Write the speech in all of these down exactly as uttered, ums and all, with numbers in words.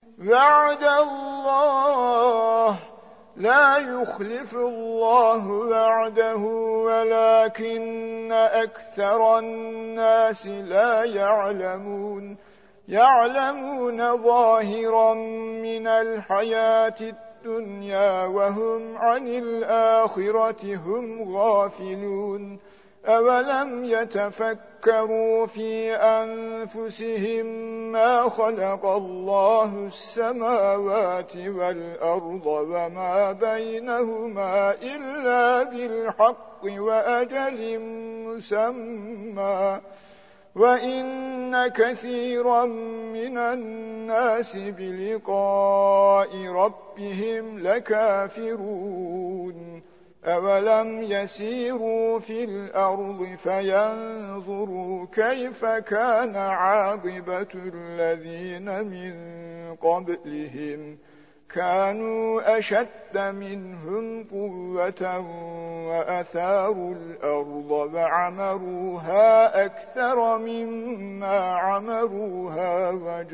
وعد الله لا يخلف الله وعده ولكن أكثر الناس لا يعلمون يعلمون ظاهرا من الحياة الدنيا وهم عن الآخرة هم غافلون أولم يتفكروا في أنفسهم ما خلق الله السماوات والأرض وما بينهما إلا بالحق وأجل مسمى وإن كثيرا من الناس بلقاء ربهم لكافرون أولم يسيروا في الأرض فينظروا كيف كان عاقبة الذين من قبلهم كانوا أشد منهم قوة وأثاروا الأرض وعمروها أكثر مما عمروها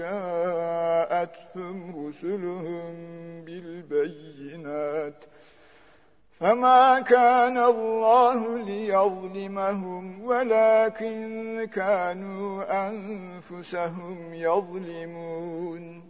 وجاءتهم رسلهم بالبينات فما كان الله ليظلمهم ولكن كانوا أنفسهم يظلمون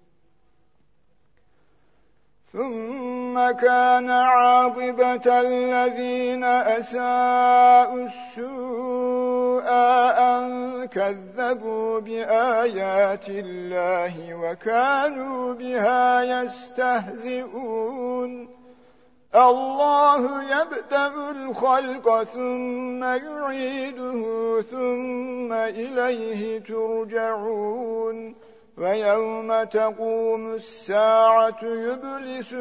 ثم كان عاقبة الذين أساءوا السوء أن كذبوا بآيات الله وكانوا بها يستهزئون الله يبدأ الخلق ثم يعيده ثم إليه ترجعون ويوم تقوم الساعة يبلس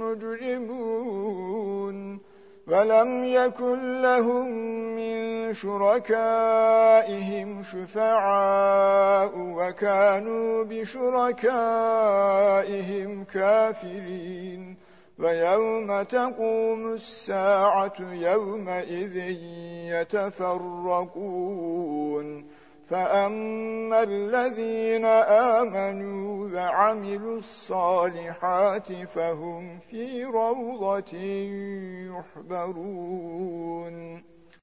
المجرمون ولم يكن لهم من شركائهم شفعاء وكانوا بشركائهم كافرين ويوم تقوم الساعة يومئذ يتفرقون فأما الذين آمنوا وعملوا الصالحات فهم في روضة يحبرون